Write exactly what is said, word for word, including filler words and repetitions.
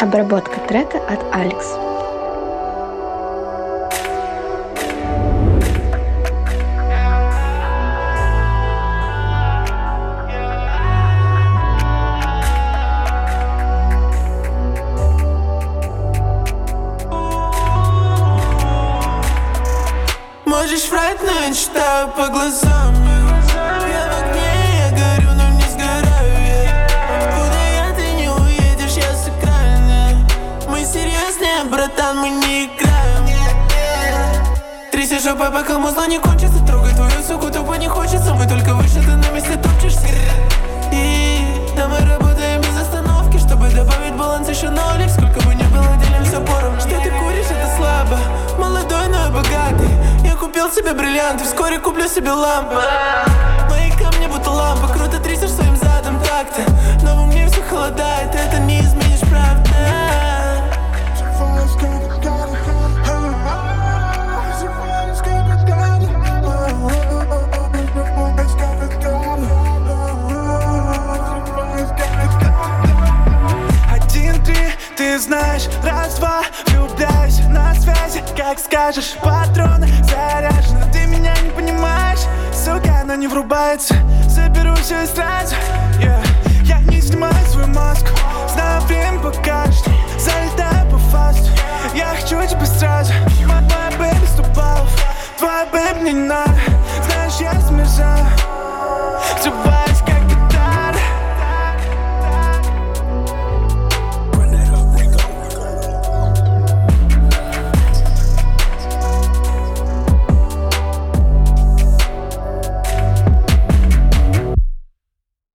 Обработка трека от Алекс. Можешь врать, но я читаю по глазам. Я в огне, я горю, но не сгораю я. Куда я, ты не уедешь, я с экрана. Мы серьезнее, братан, мы не играем. Тряси жопой, пока музло не кончится. Трогай твою суку, тупо не хочется. Мы только выше, ты на месте топчешься. И да, мы работаем без остановки, чтобы добавить баланс еще нолик. Сколько бы ни было, делим все поровну. Что ты куришь, это слабо. Молодой, но я богатый. Я купил себе бриллианты, вскоре куплю себе лампу. Мои камни будто лампа. Круто трясешь своим задом так-то. Но во мне все холодает, это не изменишь, правда. Один-три, ты знаешь, раз-два, влюбляюсь на связи, как скажешь, патроны заряжены. Ты меня не понимаешь, сука, она не врубается. Заберу все и сразу, yeah. Я не снимаю свою маску, знаю, время покажет. Залетаю по фасту, я хочу тебя сразу. Моя бэби сто баллов, твоя бэби не надо. Знаешь, я смешаю.